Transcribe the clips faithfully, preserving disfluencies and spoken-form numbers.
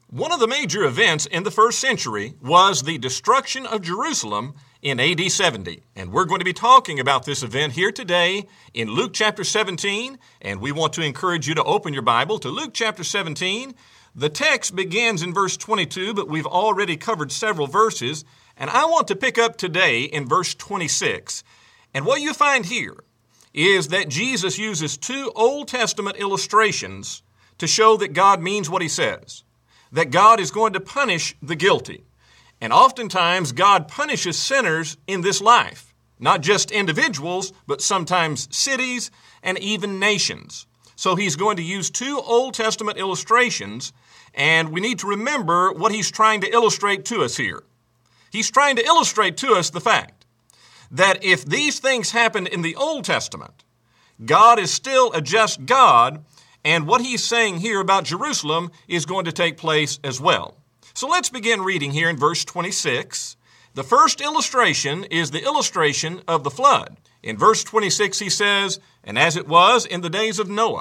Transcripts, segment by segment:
One of the major events in the first century was the destruction of Jerusalem in A D seventy. And we're going to be talking about this event here today in Luke chapter seventeen. And we want to encourage you to open your Bible to Luke chapter seventeen. The text begins in verse twenty-two, but we've already covered several verses. And I want to pick up today in verse twenty-six. And what you find here is that Jesus uses two Old Testament illustrations to show that God means what he says, that God is going to punish the guilty. And oftentimes, God punishes sinners in this life, not just individuals, but sometimes cities and even nations. So he's going to use two Old Testament illustrations, and we need to remember what he's trying to illustrate to us here. He's trying to illustrate to us the fact that if these things happened in the Old Testament, God is still a just God, and what he's saying here about Jerusalem is going to take place as well. So let's begin reading here in verse twenty-six. The first illustration is the illustration of the flood. In verse twenty-six he says, "And as it was in the days of Noah,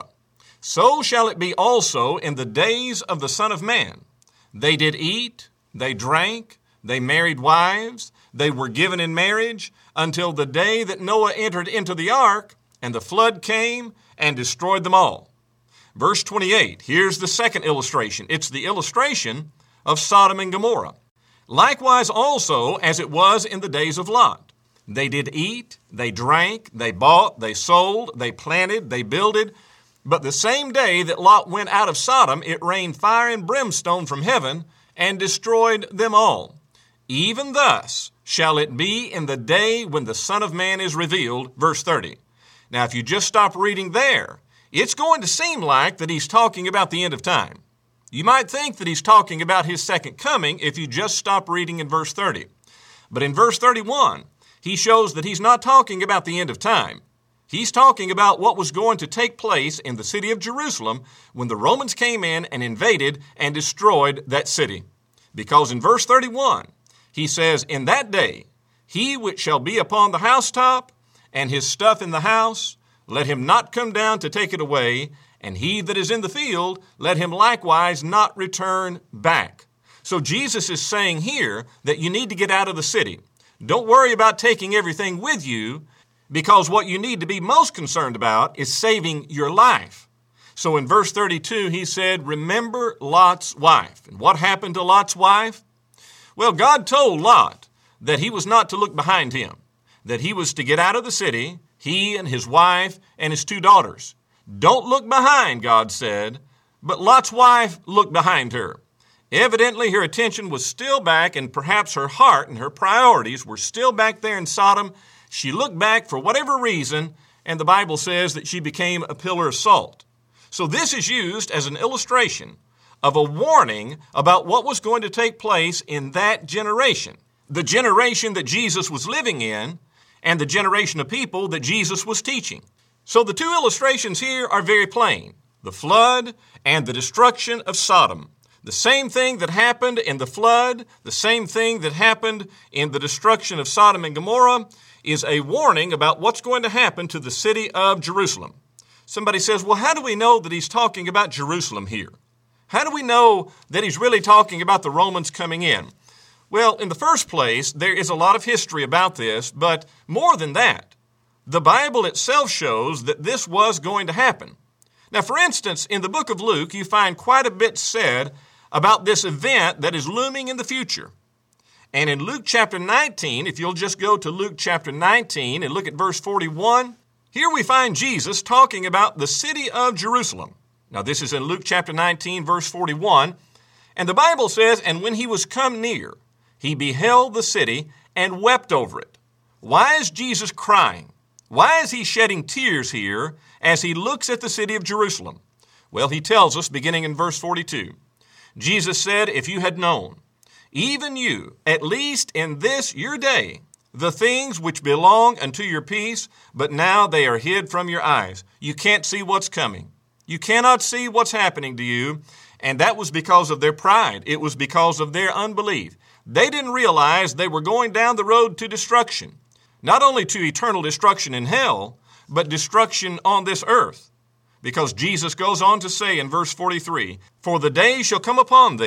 so shall it be also in the days of the Son of Man. They did eat, they drank, they married wives, they were given in marriage, until the day that Noah entered into the ark, and the flood came and destroyed them all." Verse twenty-eight, here's the second illustration. It's the illustration of Sodom and Gomorrah. "Likewise also as it was in the days of Lot. They did eat, they drank, they bought, they sold, they planted, they builded. But the same day that Lot went out of Sodom, it rained fire and brimstone from heaven and destroyed them all. Even thus shall it be in the day when the Son of Man is revealed." Verse thirty. Now, if you just stop reading there, it's going to seem like that he's talking about the end of time. You might think that he's talking about his second coming if you just stop reading in verse thirty. But in verse thirty-one, he shows that he's not talking about the end of time. He's talking about what was going to take place in the city of Jerusalem when the Romans came in and invaded and destroyed that city. Because in verse thirty-one, he says, "In that day, he which shall be upon the housetop, and his stuff in the house, let him not come down to take it away, and he that is in the field, let him likewise not return back." So Jesus is saying here that you need to get out of the city. Don't worry about taking everything with you, because what you need to be most concerned about is saving your life. So in verse thirty-two, he said, "Remember Lot's wife." And what happened to Lot's wife? Well, God told Lot that he was not to look behind him, that he was to get out of the city, he and his wife and his two daughters. Don't look behind, God said, but Lot's wife looked behind her. Evidently, her attention was still back, and perhaps her heart and her priorities were still back there in Sodom. She looked back for whatever reason, and the Bible says that she became a pillar of salt. So this is used as an illustration of a warning about what was going to take place in that generation, the generation that Jesus was living in, and the generation of people that Jesus was teaching. So the two illustrations here are very plain: the flood and the destruction of Sodom. The same thing that happened in the flood, the same thing that happened in the destruction of Sodom and Gomorrah, is a warning about what's going to happen to the city of Jerusalem. Somebody says, well, how do we know that he's talking about Jerusalem here? How do we know that he's really talking about the Romans coming in? Well, in the first place, there is a lot of history about this, but more than that, the Bible itself shows that this was going to happen. Now, for instance, in the book of Luke, you find quite a bit said about this event that is looming in the future. And in Luke chapter nineteen, if you'll just go to Luke chapter nineteen and look at verse forty-one, here we find Jesus talking about the city of Jerusalem. Now, this is in Luke chapter nineteen, verse forty-one, and the Bible says, "And when he was come near, he beheld the city and wept over it." Why is Jesus crying? Why is he shedding tears here as he looks at the city of Jerusalem? Well, he tells us, beginning in verse forty-two, Jesus said, "If you had known, even you, at least in this your day, the things which belong unto your peace, but now they are hid from your eyes." You can't see what's coming. You cannot see what's happening to you, and that was because of their pride. It was because of their unbelief. They didn't realize they were going down the road to destruction, not only to eternal destruction in hell, but destruction on this earth. Because Jesus goes on to say in verse forty-three, "For the day shall come upon thee,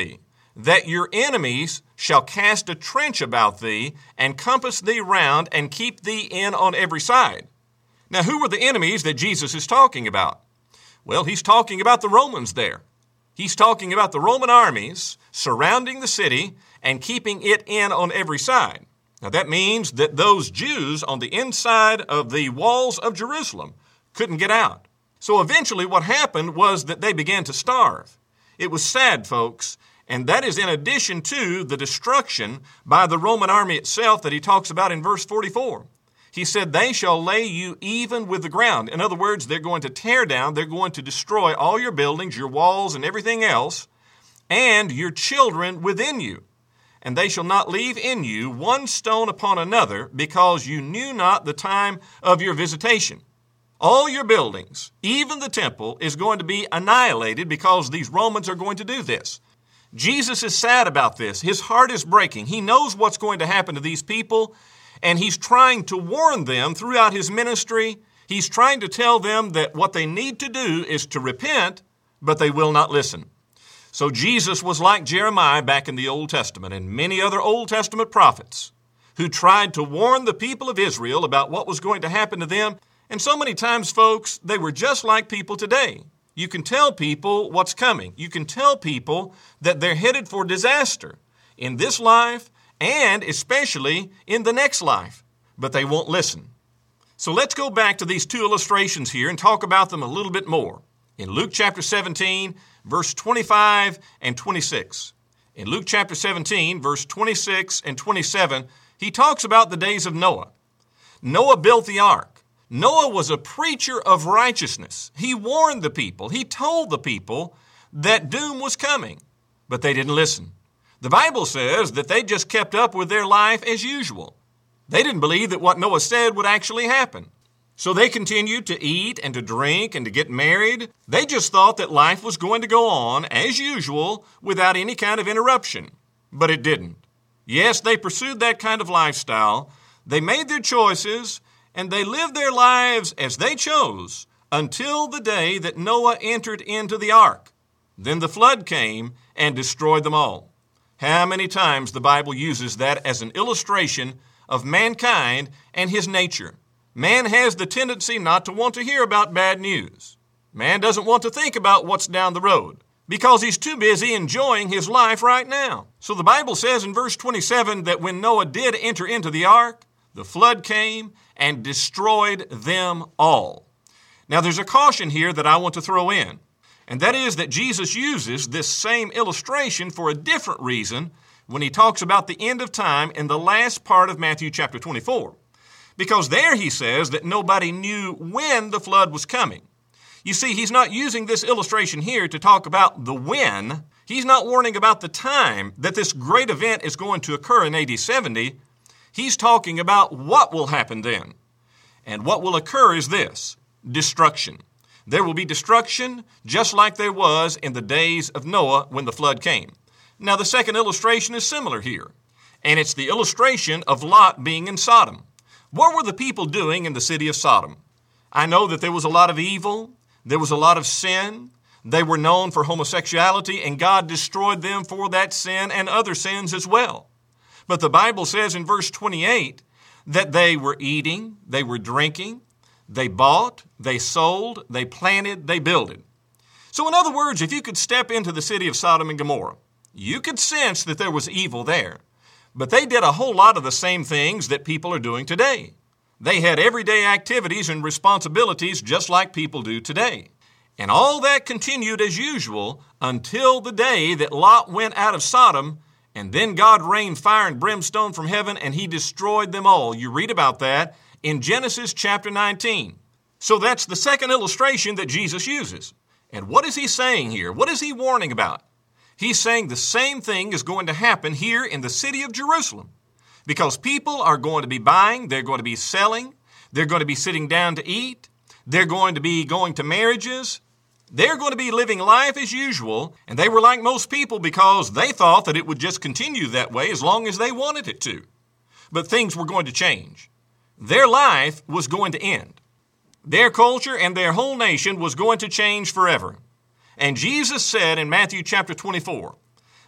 that your enemies shall cast a trench about thee, and compass thee round, and keep thee in on every side. Now, who were the enemies that Jesus is talking about? Well, he's talking about the Romans there. He's talking about the Roman armies surrounding the city and keeping it in on every side. Now, that means that those Jews on the inside of the walls of Jerusalem couldn't get out. So eventually what happened was that they began to starve. It was sad, folks, and that is in addition to the destruction by the Roman army itself that he talks about in verse forty-four. He said, they shall lay you even with the ground. In other words, they're going to tear down, they're going to destroy all your buildings, your walls, and everything else, and your children within you. And they shall not leave in you one stone upon another, because you knew not the time of your visitation. All your buildings, even the temple, is going to be annihilated because these Romans are going to do this. Jesus is sad about this. His heart is breaking. He knows what's going to happen to these people, and he's trying to warn them throughout his ministry. He's trying to tell them that what they need to do is to repent, but they will not listen. So Jesus was like Jeremiah back in the Old Testament and many other Old Testament prophets who tried to warn the people of Israel about what was going to happen to them. And so many times, folks, they were just like people today. You can tell people what's coming. You can tell people that they're headed for disaster in this life and especially in the next life, but they won't listen. So let's go back to these two illustrations here and talk about them a little bit more. In Luke chapter seventeen, verse twenty-five and twenty-six. In Luke chapter seventeen, verse twenty-six and twenty-seven, he talks about the days of Noah. Noah built the ark. Noah was a preacher of righteousness. He warned the people. He told the people that doom was coming, but they didn't listen. The Bible says that they just kept up with their life as usual. They didn't believe that what Noah said would actually happen. So they continued to eat and to drink and to get married. They just thought that life was going to go on as usual without any kind of interruption. But it didn't. Yes, they pursued that kind of lifestyle. They made their choices, and they lived their lives as they chose until the day that Noah entered into the ark. Then the flood came and destroyed them all. How many times the Bible uses that as an illustration of mankind and his nature. Man has the tendency not to want to hear about bad news. Man doesn't want to think about what's down the road because he's too busy enjoying his life right now. So the Bible says in verse twenty-seven that when Noah did enter into the ark, the flood came and destroyed them all. Now there's a caution here that I want to throw in, and that is that Jesus uses this same illustration for a different reason when he talks about the end of time in the last part of Matthew chapter twenty-four. Because there he says that nobody knew when the flood was coming. You see, he's not using this illustration here to talk about the when. He's not warning about the time that this great event is going to occur in A D seventy. He's talking about what will happen then. And what will occur is this: destruction. There will be destruction just like there was in the days of Noah when the flood came. Now, the second illustration is similar here, and it's the illustration of Lot being in Sodom. What were the people doing in the city of Sodom? I know that there was a lot of evil. There was a lot of sin. They were known for homosexuality, and God destroyed them for that sin and other sins as well. But the Bible says in verse twenty-eight that they were eating, they were drinking, they bought, they sold, they planted, they builded. So in other words, if you could step into the city of Sodom and Gomorrah, you could sense that there was evil there. But they did a whole lot of the same things that people are doing today. They had everyday activities and responsibilities just like people do today. And all that continued as usual until the day that Lot went out of Sodom, and then God rained fire and brimstone from heaven, and he destroyed them all. You read about that in Genesis chapter nineteen. So that's the second illustration that Jesus uses. And what is he saying here? What is he warning about? He's saying the same thing is going to happen here in the city of Jerusalem, because people are going to be buying, they're going to be selling, they're going to be sitting down to eat, they're going to be going to marriages, they're going to be living life as usual, and they were like most people because they thought that it would just continue that way as long as they wanted it to. But things were going to change. Their life was going to end. Their culture and their whole nation was going to change forever. And Jesus said in Matthew chapter twenty-four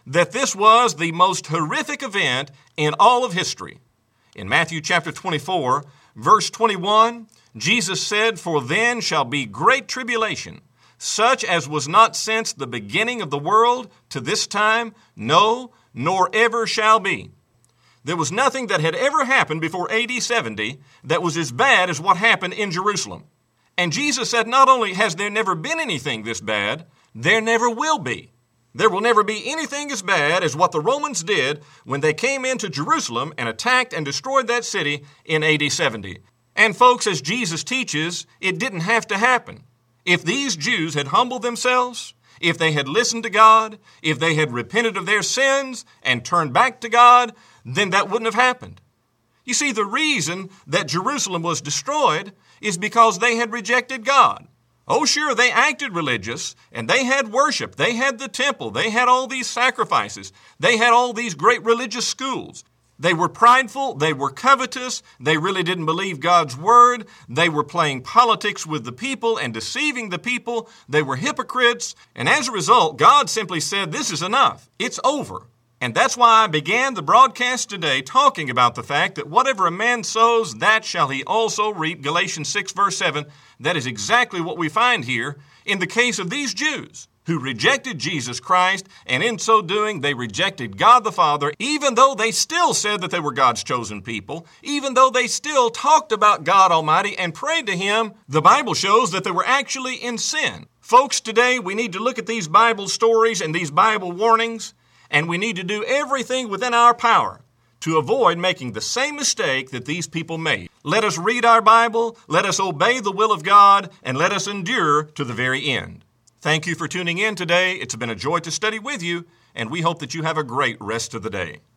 that this was the most horrific event in all of history. In Matthew chapter twenty-four, verse twenty-one, Jesus said, "For then shall be great tribulation, such as was not since the beginning of the world to this time, no, nor ever shall be." There was nothing that had ever happened before A D seventy that was as bad as what happened in Jerusalem. And Jesus said, not only has there never been anything this bad, there never will be. There will never be anything as bad as what the Romans did when they came into Jerusalem and attacked and destroyed that city in A D seventy. And folks, as Jesus teaches, it didn't have to happen. If these Jews had humbled themselves, if they had listened to God, if they had repented of their sins and turned back to God, then that wouldn't have happened. You see, the reason that Jerusalem was destroyed is because they had rejected God. Oh, sure, they acted religious, and they had worship. They had the temple. They had all these sacrifices. They had all these great religious schools. They were prideful. They were covetous. They really didn't believe God's word. They were playing politics with the people and deceiving the people. They were hypocrites. And as a result, God simply said, this is enough. It's over. And that's why I began the broadcast today talking about the fact that whatever a man sows, that shall he also reap. Galatians six, verse seven. That is exactly what we find here in the case of these Jews who rejected Jesus Christ, and in so doing, they rejected God the Father, even though they still said that they were God's chosen people, even though they still talked about God Almighty and prayed to Him. The Bible shows that they were actually in sin. Folks, today we need to look at these Bible stories and these Bible warnings, and we need to do everything within our power to avoid making the same mistake that these people made. Let us read our Bible, let us obey the will of God, and let us endure to the very end. Thank you for tuning in today. It's been a joy to study with you, and we hope that you have a great rest of the day.